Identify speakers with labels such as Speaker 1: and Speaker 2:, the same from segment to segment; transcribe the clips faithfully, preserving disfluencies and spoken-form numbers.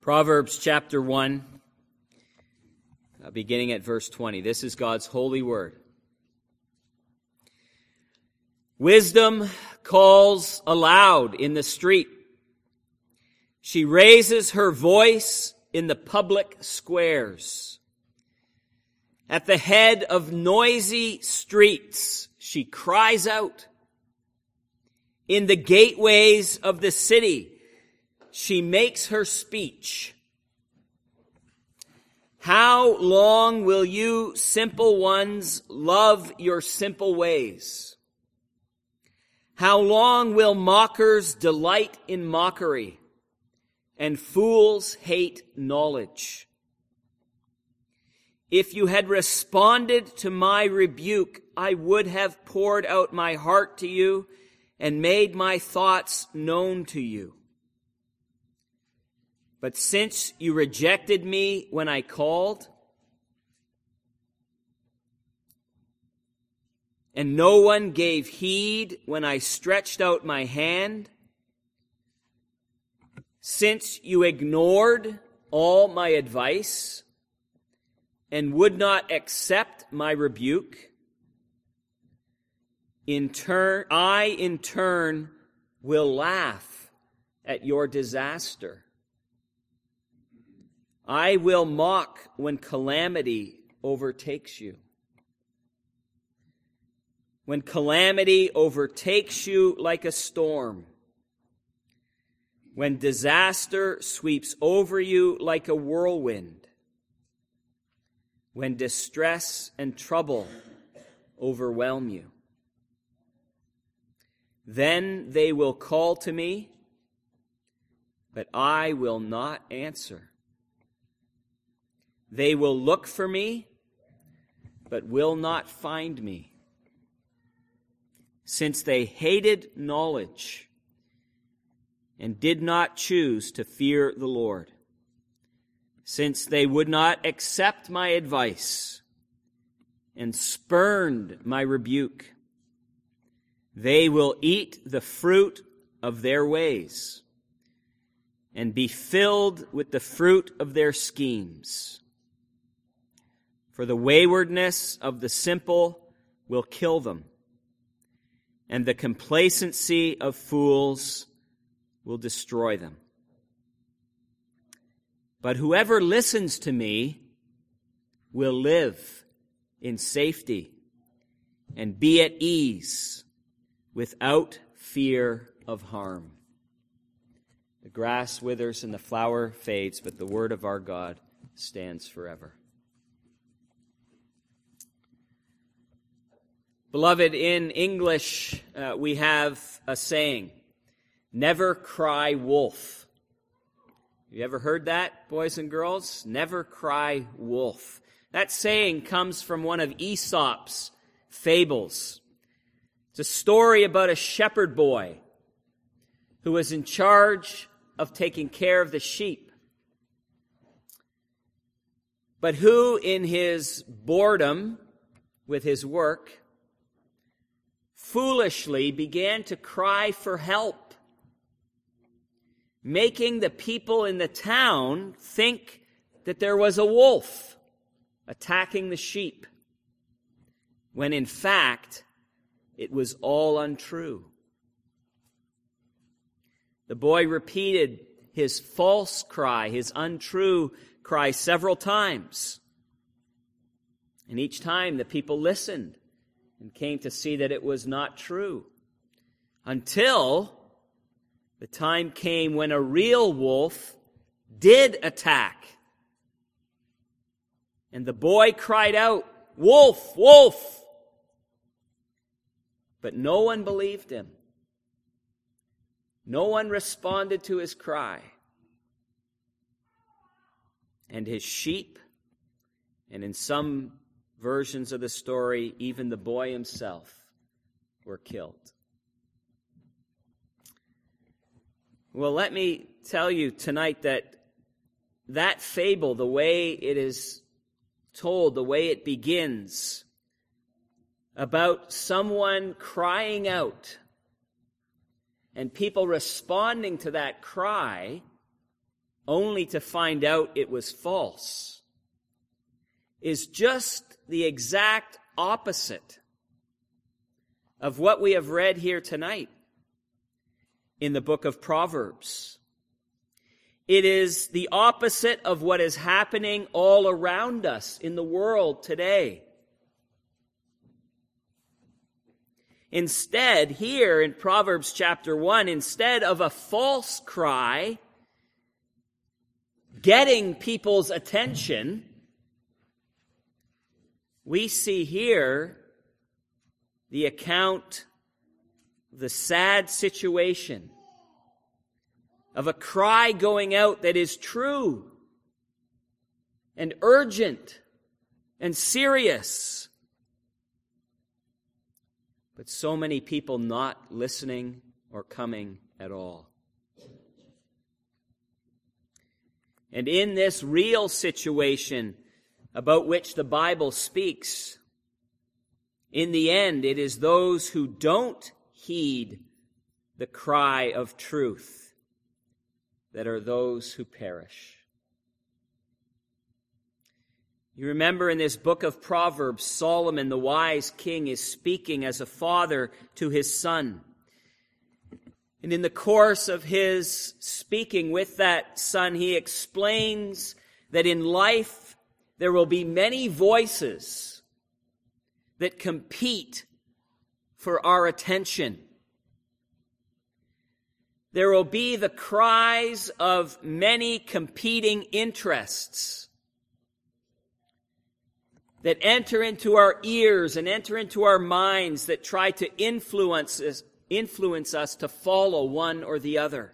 Speaker 1: Proverbs chapter one, uh, beginning at verse twenty. This is God's holy word. Wisdom calls aloud in the street. She raises her voice in the public squares. At the head of noisy streets, she cries out. In the gateways of the city, she makes her speech. How long will you simple ones love your simple ways? How long will mockers delight in mockery and fools hate knowledge? If you had responded to my rebuke, I would have poured out my heart to you and made my thoughts known to you. But since you rejected me when I called, and no one gave heed when I stretched out my hand, since you ignored all my advice and would not accept my rebuke, in turn, I in turn will laugh at your disaster. I will mock when calamity overtakes you. When calamity overtakes you like a storm. When disaster sweeps over you like a whirlwind. When distress and trouble overwhelm you. Then they will call to me, but I will not answer. They will look for me, but will not find me. Since they hated knowledge and did not choose to fear the Lord. Since they would not accept my advice and spurned my rebuke. They will eat the fruit of their ways and be filled with the fruit of their schemes. For the waywardness of the simple will kill them, and the complacency of fools will destroy them. But whoever listens to me will live in safety and be at ease without fear of harm. The grass withers and the flower fades, but the word of our God stands forever. Beloved, in English, uh, we have a saying, never cry wolf. Have you ever heard that, boys and girls? Never cry wolf. That saying comes from one of Aesop's fables. It's a story about a shepherd boy who was in charge of taking care of the sheep, but who, in his boredom with his work, foolishly began to cry for help, making the people in the town think that there was a wolf attacking the sheep, when in fact it was all untrue. The boy repeated his false cry, his untrue cry several times, and each time the people listened and came to see that it was not true. Until the time came when a real wolf did attack. And the boy cried out, "Wolf, wolf!" But no one believed him. No one responded to his cry. And his sheep, and in some versions of the story, even the boy himself, were killed. Well, let me tell you tonight that that fable, the way it is told, the way it begins, about someone crying out and people responding to that cry only to find out it was false, is just the exact opposite of what we have read here tonight in the book of Proverbs. It is the opposite of what is happening all around us in the world today. Instead, here in Proverbs chapter one, instead of a false cry getting people's attention, we see here the account of the sad situation of a cry going out that is true and urgent and serious. But so many people not listening or coming at all. And in this real situation about which the Bible speaks, in the end, it is those who don't heed the cry of truth that are those who perish. You remember in this book of Proverbs, Solomon, the wise king, is speaking as a father to his son. And in the course of his speaking with that son, he explains that in life there will be many voices that compete for our attention. There will be the cries of many competing interests that enter into our ears and enter into our minds that try to influence us, influence us to follow one or the other.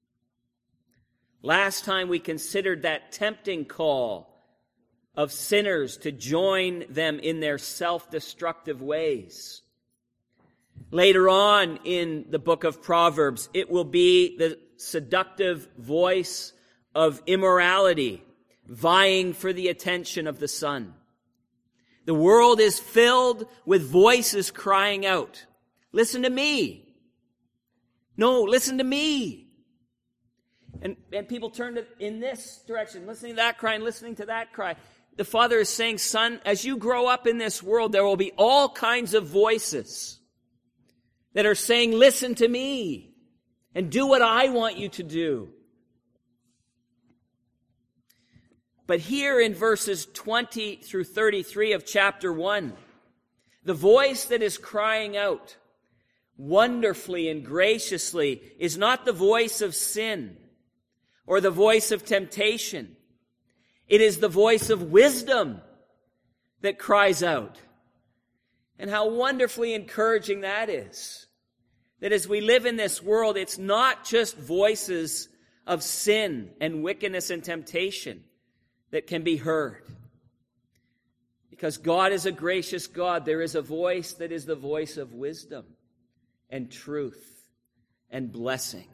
Speaker 1: Last time we considered that tempting call of sinners to join them in their self-destructive ways. Later on in the book of Proverbs, it will be the seductive voice of immorality, vying for the attention of the son. The world is filled with voices crying out, "Listen to me." "No, listen to me." And, and people turn to, in this direction, listening to that cry and listening to that cry. The father is saying, son, as you grow up in this world, there will be all kinds of voices that are saying, listen to me and do what I want you to do. But here in verses twenty through thirty-three of chapter one, the voice that is crying out wonderfully and graciously is not the voice of sin or the voice of temptation. It is the voice of wisdom that cries out. And how wonderfully encouraging that is. That as we live in this world, it's not just voices of sin and wickedness and temptation that can be heard. Because God is a gracious God, there is a voice that is the voice of wisdom and truth and blessing.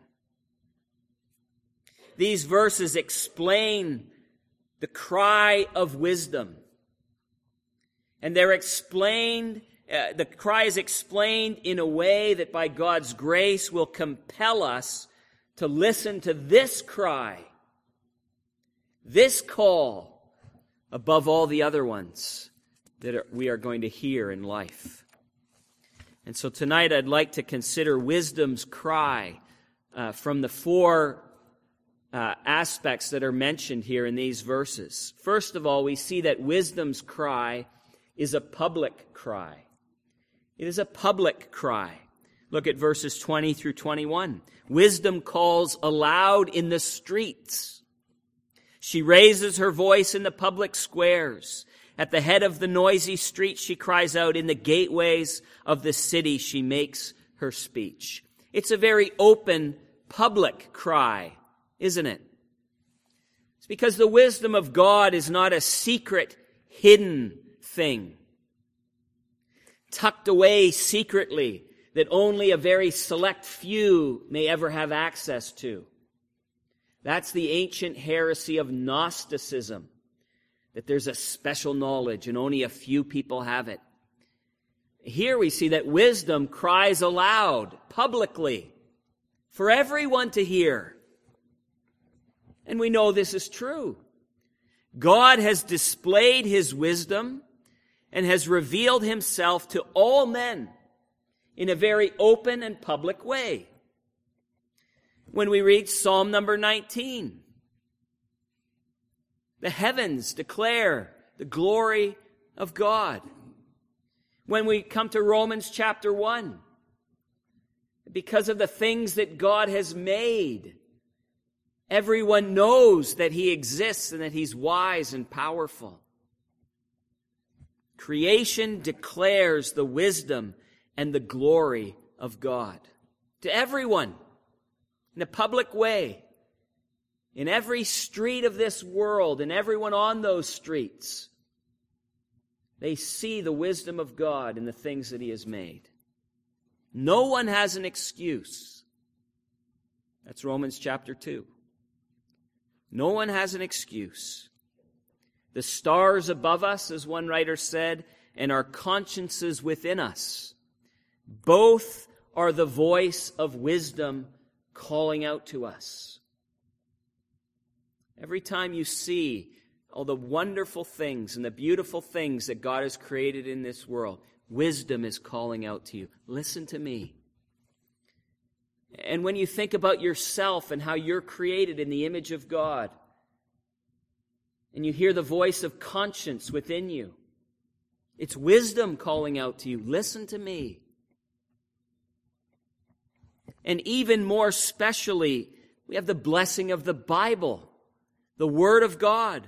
Speaker 1: These verses explain the cry of wisdom. And they're explained, uh, the cry is explained in a way that by God's grace will compel us to listen to this cry, this call, above all the other ones that are, we are going to hear in life. And so tonight I'd like to consider wisdom's cry uh, from the four uh, aspects that are mentioned here in these verses. First of all, we see that wisdom's cry is a public cry. It is a public cry. Look at verses twenty through twenty-one. Wisdom calls aloud in the streets. She raises her voice in the public squares. At the head of the noisy street, she cries out. In the gateways of the city, she makes her speech. It's a very open, public cry, isn't it? It's because the wisdom of God is not a secret, hidden thing, tucked away secretly, that only a very select few may ever have access to. That's the ancient heresy of Gnosticism, that there's a special knowledge and only a few people have it. Here we see that wisdom cries aloud, publicly, for everyone to hear. And we know this is true. God has displayed his wisdom and has revealed himself to all men in a very open and public way. When we read Psalm number nineteen, the heavens declare the glory of God. When we come to Romans chapter one, because of the things that God has made, everyone knows that he exists and that he's wise and powerful. Creation declares the wisdom and the glory of God to everyone in a public way, in every street of this world, and everyone on those streets. They see the wisdom of God in the things that he has made. No one has an excuse. That's Romans chapter two. No one has an excuse. The stars above us, as one writer said, and our consciences within us, both are the voice of wisdom calling out to us. Every time you see all the wonderful things and the beautiful things that God has created in this world, wisdom is calling out to you. Listen to me. And when you think about yourself and how you're created in the image of God, and you hear the voice of conscience within you, it's wisdom calling out to you. Listen to me. And even more specially, we have the blessing of the Bible, the Word of God.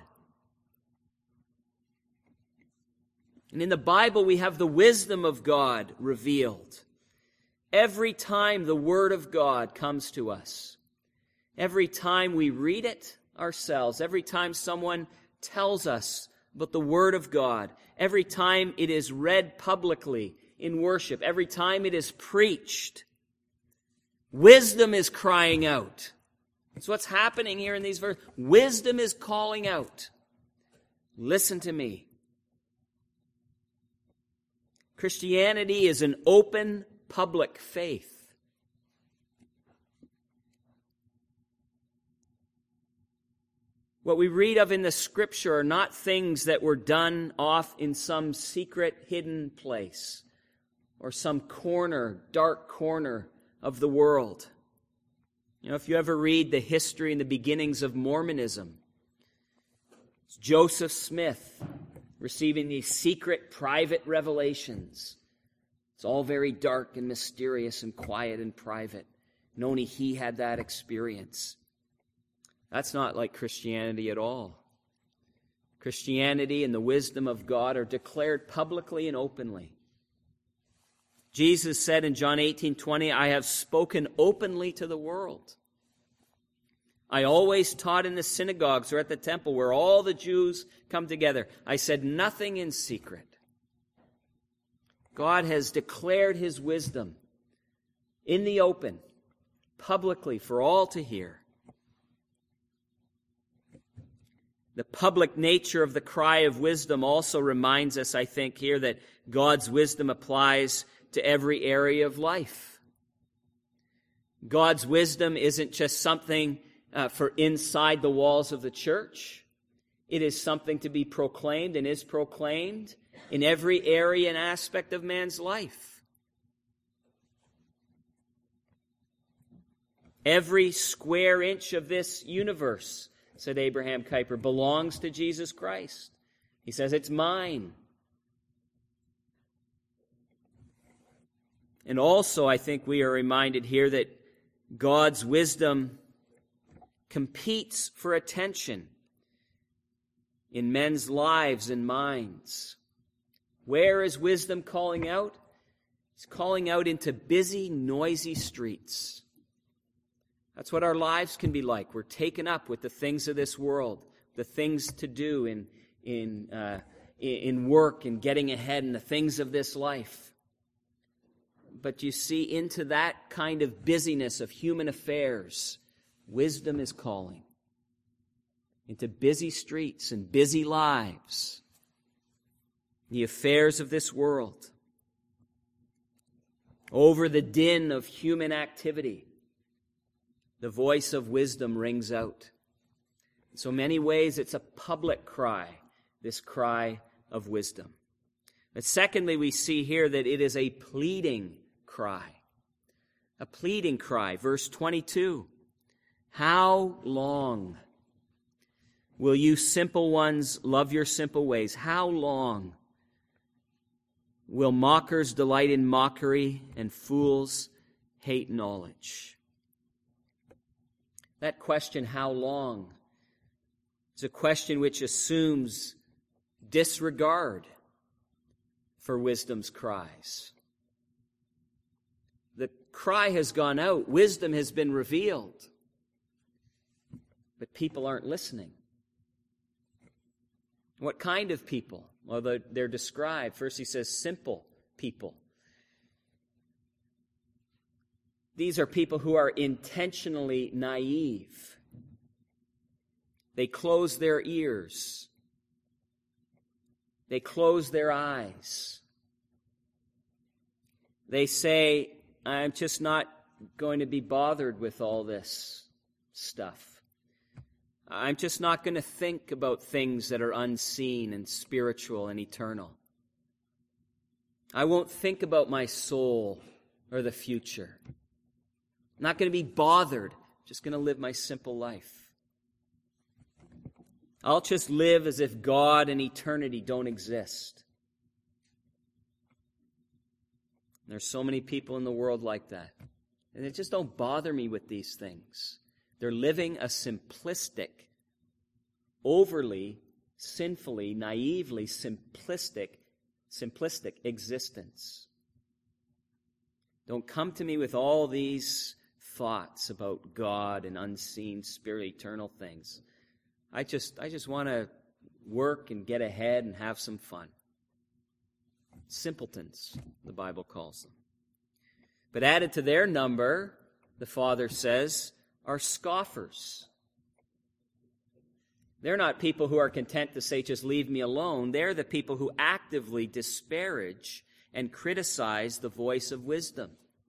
Speaker 1: And in the Bible, we have the wisdom of God revealed. Every time the Word of God comes to us, every time we read it ourselves, every time someone tells us about the Word of God, every time it is read publicly in worship, every time it is preached, wisdom is crying out. That's what's happening here in these verses. Wisdom is calling out. Listen to me. Christianity is an open, public faith. What we read of in the Scripture are not things that were done off in some secret hidden place or some corner, dark corner of the world. You know, if you ever read the history and the beginnings of Mormonism, it's Joseph Smith receiving these secret, private revelations. It's all very dark and mysterious and quiet and private. And only he had that experience. That's not like Christianity at all. Christianity and the wisdom of God are declared publicly and openly. Jesus said in John eighteen twenty, I have spoken openly to the world. I always taught in the synagogues or at the temple where all the Jews come together. I said nothing in secret. God has declared his wisdom in the open, publicly, for all to hear. The public nature of the cry of wisdom also reminds us, I think, here that God's wisdom applies to every area of life. God's wisdom isn't just something uh, for inside the walls of the church. It is something to be proclaimed and is proclaimed in every area and aspect of man's life. Every square inch of this universe, said Abraham Kuyper, belongs to Jesus Christ. He says, it's mine. And also, I think we are reminded here that God's wisdom competes for attention in men's lives and minds. Where is wisdom calling out? It's calling out into busy, noisy streets. That's what our lives can be like. We're taken up with the things of this world, the things to do in in uh, in work and getting ahead and the things of this life. But you see, into that kind of busyness of human affairs, wisdom is calling. Into busy streets and busy lives. The affairs of this world. Over the din of human activity, the voice of wisdom rings out. In so many ways, it's a public cry, this cry of wisdom. But secondly, we see here that it is a pleading cry. A pleading cry. Verse twenty-two. How long will you simple ones love your simple ways? How long will mockers delight in mockery and fools hate knowledge? That question, how long, is a question which assumes disregard for wisdom's cries. The cry has gone out. Wisdom has been revealed. But people aren't listening. What kind of people? Well, they're, they're described. First he says simple people. These are people who are intentionally naive. They close their ears. They close their eyes. They say, I'm just not going to be bothered with all this stuff. I'm just not going to think about things that are unseen and spiritual and eternal. I won't think about my soul or the future. I'm not going to be bothered. I'm just going to live my simple life. I'll just live as if God and eternity don't exist. There's so many people in the world like that. And they just don't bother me with these things. They're living a simplistic, overly, sinfully, naively simplistic, simplistic existence. Don't come to me with all these thoughts about God and unseen, spirit, eternal things. I just, I just want to work and get ahead and have some fun. Simpletons, the Bible calls them. But added to their number, the Father says, are scoffers. They're not people who are content to say, just leave me alone. They're the people who actively disparage and criticize the voice of wisdom.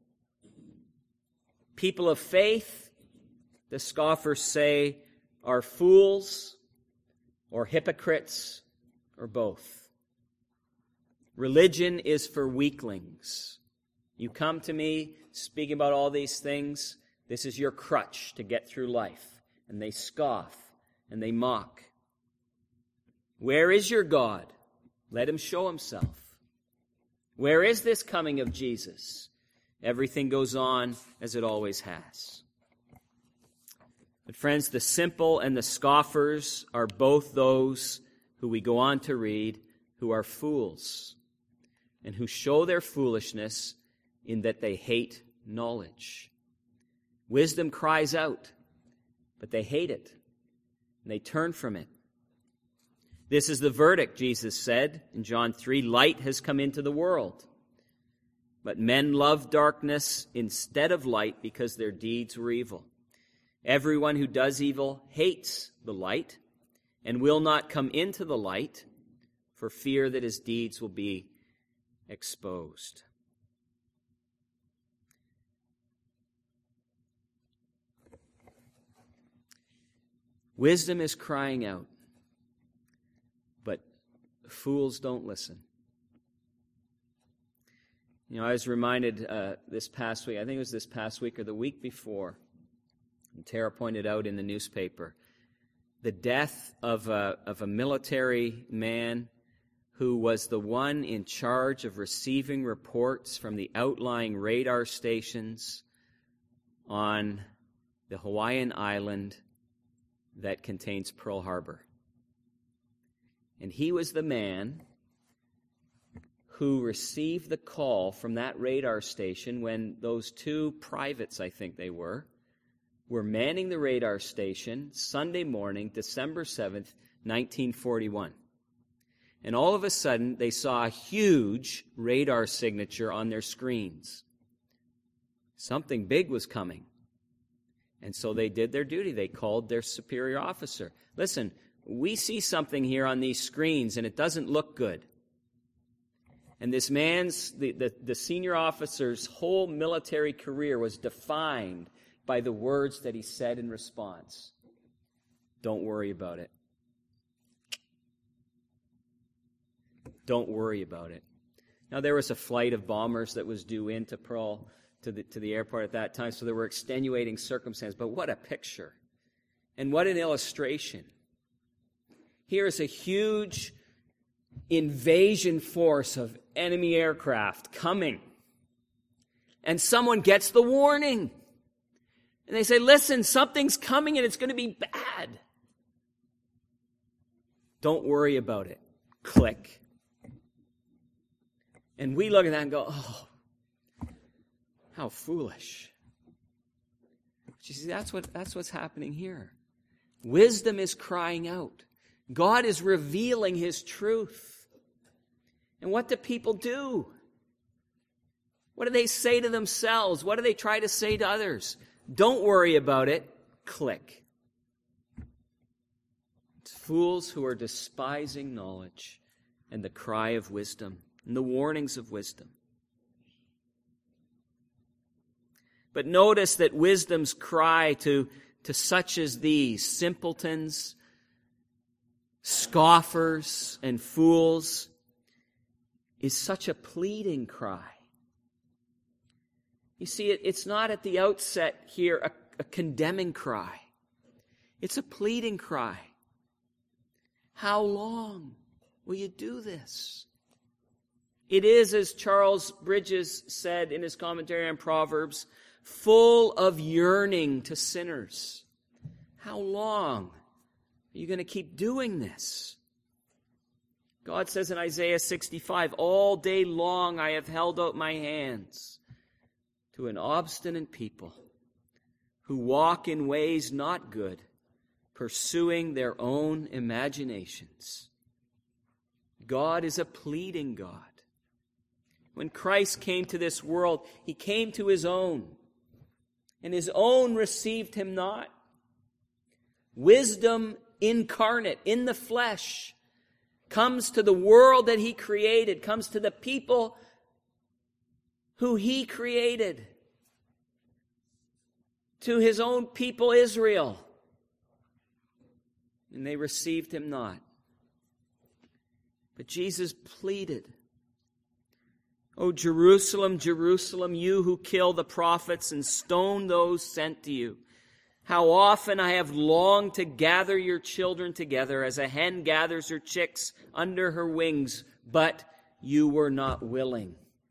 Speaker 1: People of faith, the scoffers say, are fools or hypocrites or both. Religion is for weaklings. You come to me speaking about all these things, this is your crutch to get through life. And they scoff and they mock. Where is your God? Let him show himself. Where is this coming of Jesus? Everything goes on as it always has. But friends, the simple and the scoffers are both those who we go on to read who are fools and who show their foolishness in that they hate knowledge. Wisdom cries out, but they hate it, and they turn from it. This is the verdict, Jesus said in John three, light has come into the world, but men love darkness instead of light because their deeds were evil. Everyone who does evil hates the light and will not come into the light for fear that his deeds will be exposed. Wisdom is crying out, but fools don't listen. You know, I was reminded uh, this past week, I think it was this past week or the week before, and Tara pointed out in the newspaper, the death of a, of a military man who was the one in charge of receiving reports from the outlying radar stations on the Hawaiian island that contains Pearl Harbor. And he was the man who received the call from that radar station when those two privates, I think they were, were manning the radar station Sunday morning, December seventh, nineteen forty-one. And all of a sudden, they saw a huge radar signature on their screens. Something big was coming. And so they did their duty. They called their superior officer. Listen, we see something here on these screens, and it doesn't look good. And this man's, the, the, the senior officer's whole military career was defined by the words that he said in response. Don't worry about it. Don't worry about it. Now, there was a flight of bombers that was due into Pearl, to the, to the airport at that time, so there were extenuating circumstances. But what a picture. And what an illustration. Here is a huge invasion force of enemy aircraft coming. And someone gets the warning. And they say, listen, something's coming and it's going to be bad. Don't worry about it. Click. And we look at that and go, oh, how foolish. But you see, that's what, that's what's happening here. Wisdom is crying out. God is revealing His truth. And what do people do? What do they say to themselves? What do they try to say to others? Don't worry about it. Click. It's fools who are despising knowledge and the cry of wisdom and the warnings of wisdom. But notice that wisdom's cry to, to such as these, simpletons, scoffers, and fools, is such a pleading cry. You see, it, it's not at the outset here a, a condemning cry. It's a pleading cry. How long will you do this? It is, as Charles Bridges said in his commentary on Proverbs, full of yearning to sinners. How long are you going to keep doing this? God says in Isaiah sixty-five, all day long I have held out my hands to an obstinate people who walk in ways not good, pursuing their own imaginations. God is a pleading God. When Christ came to this world, He came to His own, and His own received Him not. Wisdom incarnate in the flesh comes to the world that He created, comes to the people who He created, to His own people Israel, and they received Him not. But Jesus pleaded, O Jerusalem, Jerusalem, you who kill the prophets and stone those sent to you. How often I have longed to gather your children together as a hen gathers her chicks under her wings, but you were not willing.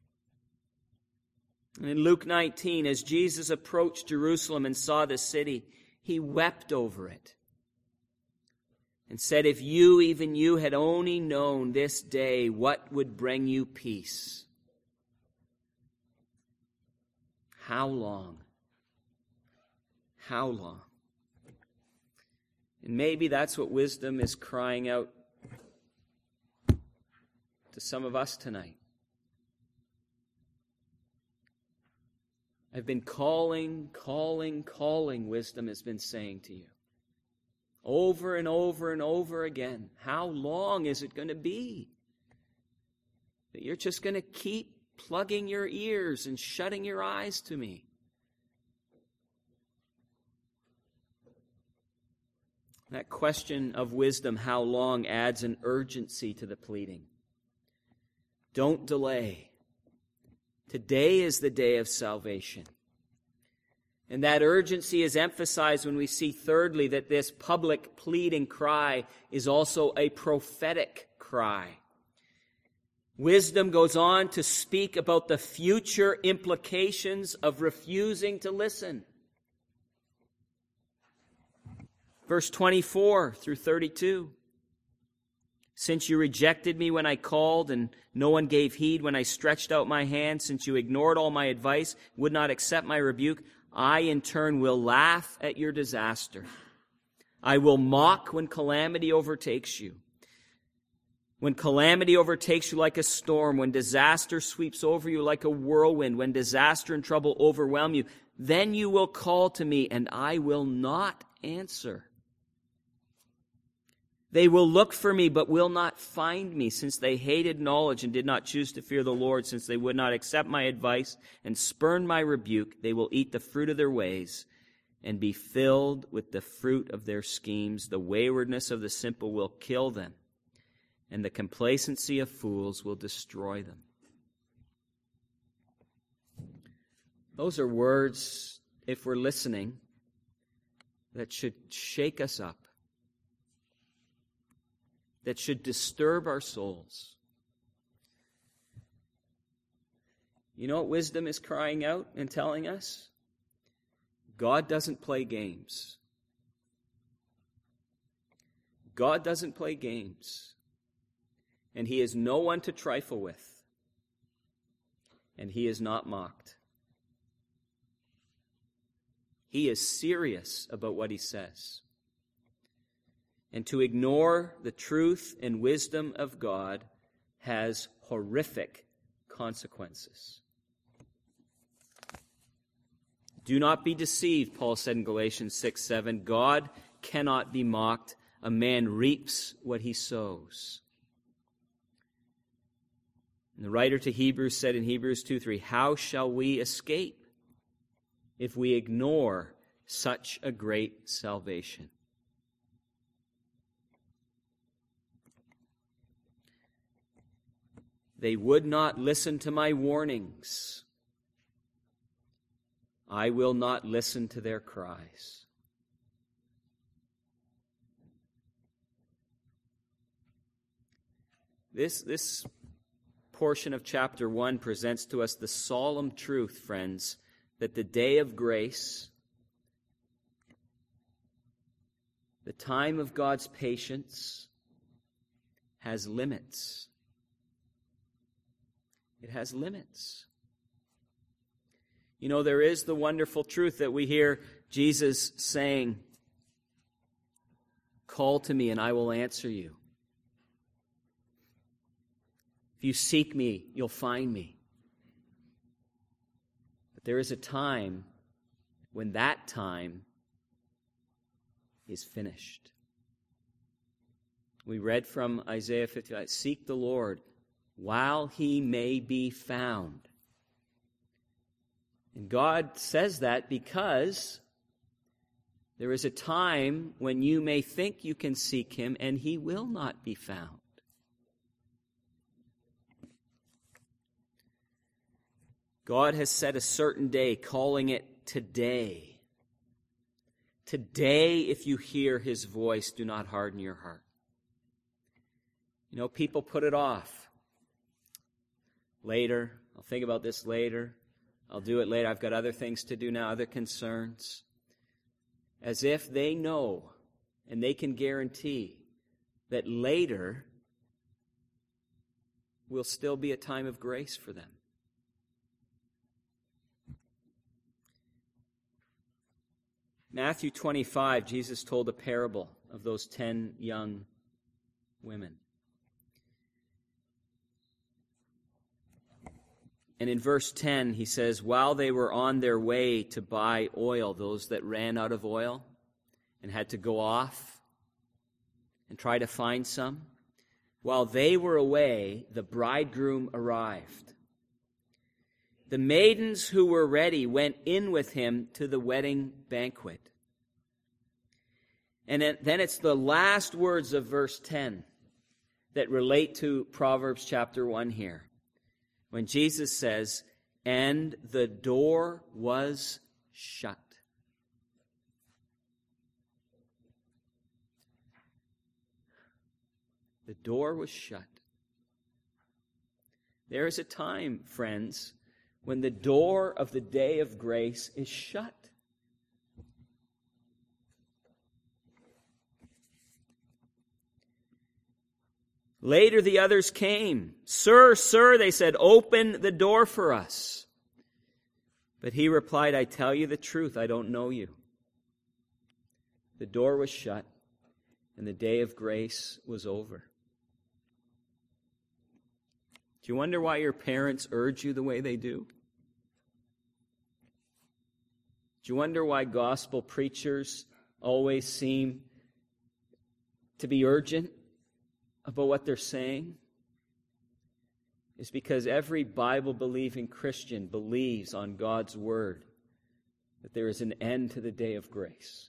Speaker 1: And in Luke nineteen, as Jesus approached Jerusalem and saw the city, He wept over it and said, if you, even you, had only known this day what would bring you peace, how long? How long? And maybe that's what wisdom is crying out to some of us tonight. I've been calling, calling, calling, wisdom has been saying to you. Over and over and over again. How long is it going to be that you're just going to keep plugging your ears and shutting your eyes to me? That question of wisdom, how long, adds an urgency to the pleading. Don't delay. Today is the day of salvation. And that urgency is emphasized when we see, thirdly, that this public pleading cry is also a prophetic cry. Wisdom goes on to speak about the future implications of refusing to listen. Verse twenty-four through thirty-two. Since you rejected me when I called, and no one gave heed when I stretched out my hand, since you ignored all my advice, would not accept my rebuke, I in turn will laugh at your disaster. I will mock when calamity overtakes you. When calamity overtakes you like a storm, when disaster sweeps over you like a whirlwind, when disaster and trouble overwhelm you, then you will call to me, and I will not answer. They will look for me, but will not find me, since they hated knowledge and did not choose to fear the Lord, since they would not accept my advice and spurn my rebuke. They will eat the fruit of their ways and be filled with the fruit of their schemes. The waywardness of the simple will kill them, and the complacency of fools will destroy them. Those are words, if we're listening, that should shake us up, that should disturb our souls. You know what wisdom is crying out and telling us? God doesn't play games. God doesn't play games. And he is no one to trifle with. And he is not mocked. He is serious about what he says. And to ignore the truth and wisdom of God has horrific consequences. Do not be deceived, Paul said in Galatians six seven. God cannot be mocked. A man reaps what he sows. And the writer to Hebrews said in Hebrews two three, how shall we escape if we ignore such a great salvation? They would not listen to my warnings. I will not listen to their cries. This, this portion of chapter one presents to us the solemn truth, friends, that the day of grace, the time of God's patience, has limits. It has limits. You know, there is the wonderful truth that we hear Jesus saying, call to me and I will answer you. If you seek me, you'll find me. But there is a time when that time is finished. We read from Isaiah fifty-five, seek the Lord while he may be found. And God says that because there is a time when you may think you can seek him and he will not be found. God has set a certain day, calling it today. Today, if you hear his voice, do not harden your heart. You know, people put it off. Later, I'll think about this later. I'll do it later. I've got other things to do now, other concerns. As if they know and they can guarantee that later will still be a time of grace for them. Matthew twenty-five, Jesus told a parable of those ten young women. And in verse ten, he says, while they were on their way to buy oil, those that ran out of oil and had to go off and try to find some, while they were away, the bridegroom arrived. The maidens who were ready went in with him to the wedding banquet. And then it's the last words of verse ten that relate to Proverbs chapter one here. When Jesus says, and the door was shut. The door was shut. There is a time, friends, when the door of the day of grace is shut. Later the others came. Sir, sir, they said, open the door for us. But he replied, I tell you the truth, I don't know you. The door was shut, and the day of grace was over. Do you wonder why your parents urge you the way they do? Do you wonder why gospel preachers always seem to be urgent about what they're saying? It's because every Bible-believing Christian believes on God's word that there is an end to the day of grace.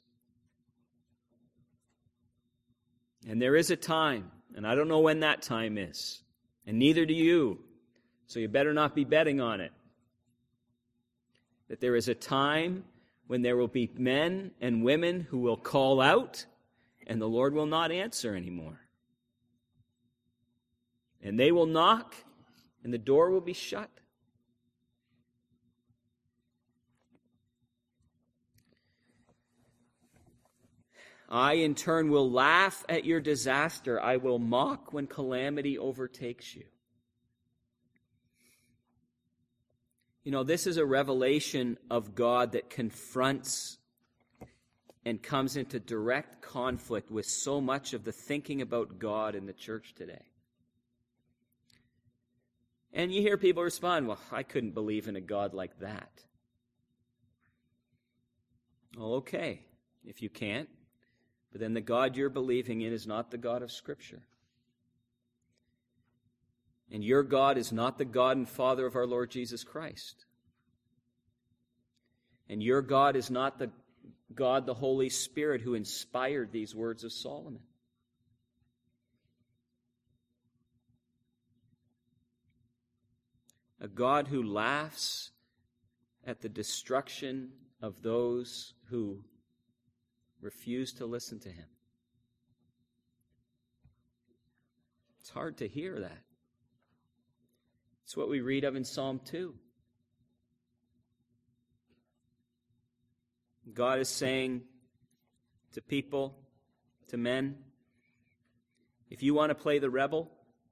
Speaker 1: And there is a time, and I don't know when that time is, and neither do you, so you better not be betting on it, that there is a time when there will be men and women who will call out, and the Lord will not answer anymore. And they will knock, and the door will be shut. I, in turn, will laugh at your disaster. I will mock when calamity overtakes you. You know, this is a revelation of God that confronts and comes into direct conflict with so much of the thinking about God in the church today. And you hear people respond, well, I couldn't believe in a God like that. Well, okay, if you can't. But then the God you're believing in is not the God of Scripture. And your God is not the God and Father of our Lord Jesus Christ. And your God is not the God, the Holy Spirit, who inspired these words of Solomon. A God who laughs at the destruction of those who refuse to listen to him. It's hard to hear that. It's what we read of in Psalm two. God is saying to people, to men, if you want to play the rebel,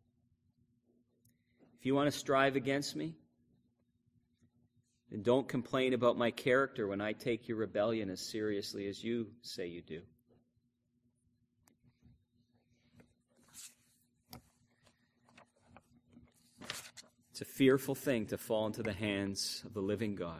Speaker 1: if you want to strive against me, then don't complain about my character when I take your rebellion as seriously as you say you do. It's a fearful thing to fall into the hands of the living God.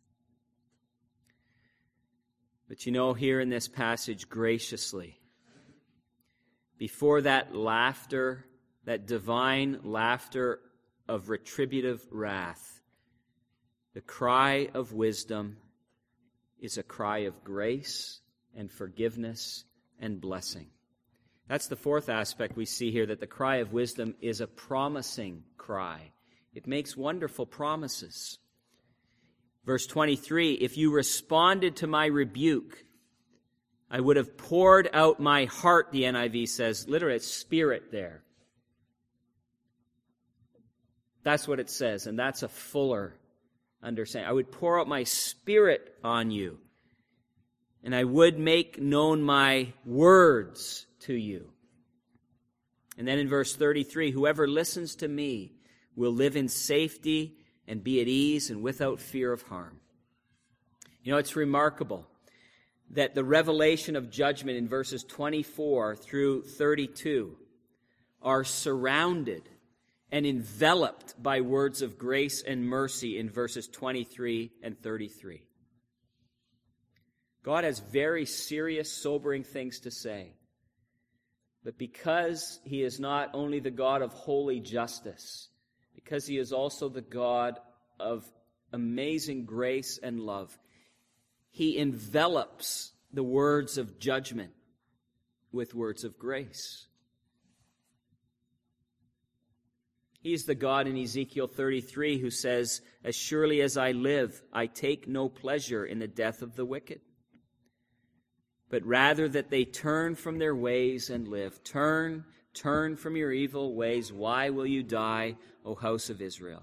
Speaker 1: But you know, here in this passage, graciously, before that laughter, that divine laughter of retributive wrath, the cry of wisdom is a cry of grace and forgiveness and blessing. That's the fourth aspect we see here, that the cry of wisdom is a promising cry. It makes wonderful promises. Verse twenty-three, if you responded to my rebuke, I would have poured out my heart, the N I V says. Literally, it's spirit there. That's what it says, and that's a fuller understanding. I would pour out my spirit on you, and I would make known my words to you. And then in verse thirty-three, whoever listens to me will live in safety and be at ease and without fear of harm. You know, it's remarkable that the revelation of judgment in verses twenty-four through thirty-two are surrounded and enveloped by words of grace and mercy in verses twenty-three and thirty-three. God has very serious, sobering things to say. But because he is not only the God of holy justice, because he is also the God of amazing grace and love, he envelops the words of judgment with words of grace. He's the God in Ezekiel thirty-three who says, as surely as I live, I take no pleasure in the death of the wicked, but rather that they turn from their ways and live. Turn, turn from your evil ways. Why will you die, O house of Israel?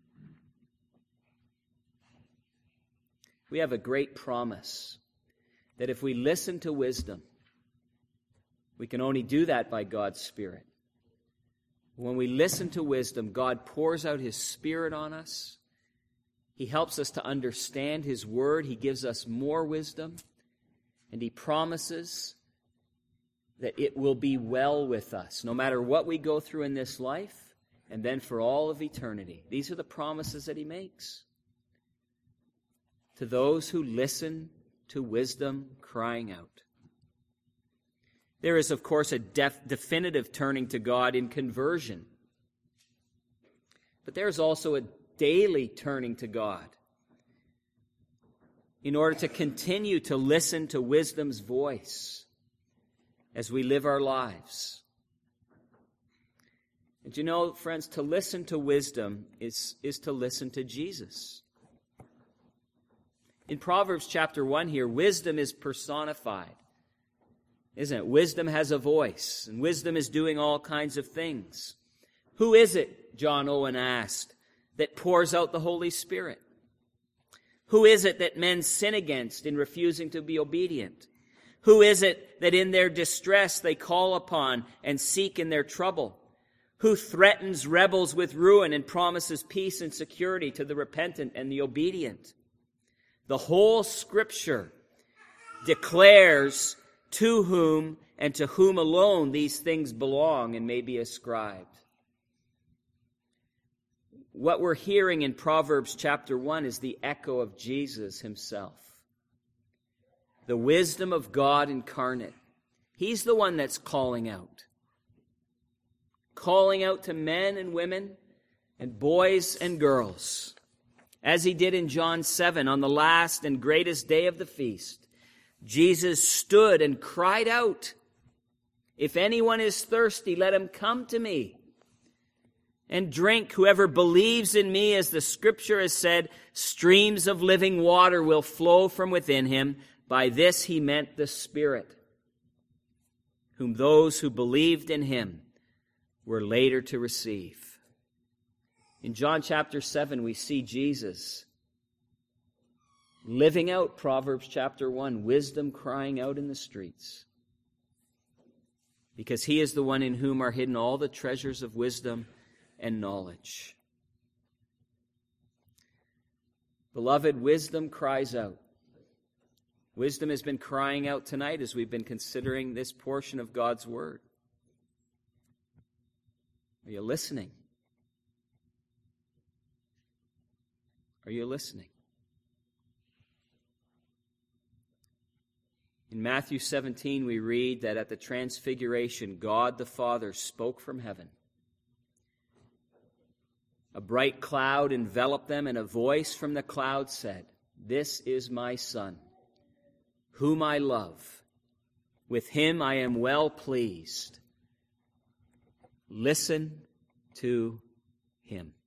Speaker 1: We have a great promise that if we listen to wisdom, we can only do that by God's Spirit. When we listen to wisdom, God pours out his Spirit on us. He helps us to understand his word. He gives us more wisdom. And he promises that it will be well with us, no matter what we go through in this life, and then for all of eternity. These are the promises that he makes to those who listen to wisdom crying out. There is, of course, a def- definitive turning to God in conversion. But there is also a daily turning to God. in order to continue to listen to wisdom's voice as we live our lives. And you know, friends, to listen to wisdom is, is to listen to Jesus. In Proverbs chapter one here, wisdom is personified, isn't it? Wisdom has a voice, and wisdom is doing all kinds of things. Who is it, John Owen asked, that pours out the Holy Spirit? Who is it that men sin against in refusing to be obedient? Who is it that in their distress they call upon and seek in their trouble? Who threatens rebels with ruin and promises peace and security to the repentant and the obedient? The whole Scripture declares to whom and to whom alone these things belong and may be ascribed. What we're hearing in Proverbs chapter one is the echo of Jesus himself. The wisdom of God incarnate. He's the one that's calling out. Calling out to men and women and boys and girls. As he did in John seven on the last and greatest day of the feast. Jesus stood and cried out, "If anyone is thirsty, let him come to me and drink. Whoever believes in me, as the Scripture has said, streams of living water will flow from within him." By this he meant the Spirit, whom those who believed in him were later to receive. In John chapter seven, we see Jesus living out Proverbs chapter one, wisdom crying out in the streets. Because he is the one in whom are hidden all the treasures of wisdom and knowledge. Beloved, wisdom cries out. Wisdom has been crying out tonight as we've been considering this portion of God's Word. Are you listening? Are you listening? In Matthew seventeen, we read that at the Transfiguration, God the Father spoke from heaven. A bright cloud enveloped them, and a voice from the cloud said, "This is my Son, whom I love. With him I am well pleased. Listen to him."